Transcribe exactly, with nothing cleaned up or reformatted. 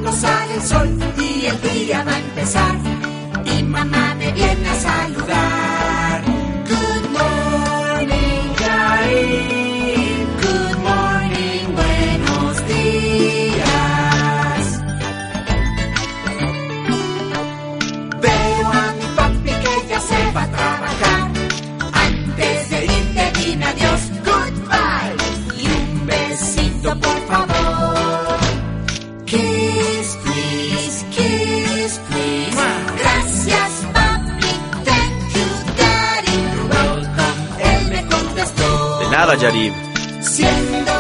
cuando sale el sol y el día va a empezar. Y mamá me viene a saludar. Good morning, Yair. Good morning, buenos días. Veo a mi papi que ya se va a trabajar. Antes de irte dime adiós, goodbye. Y un besito por favor. Kiss, please, kiss, please. Gracias, papi, thank you, daddy. You're welcome, él me contestó. De nada, Yarib. Siendo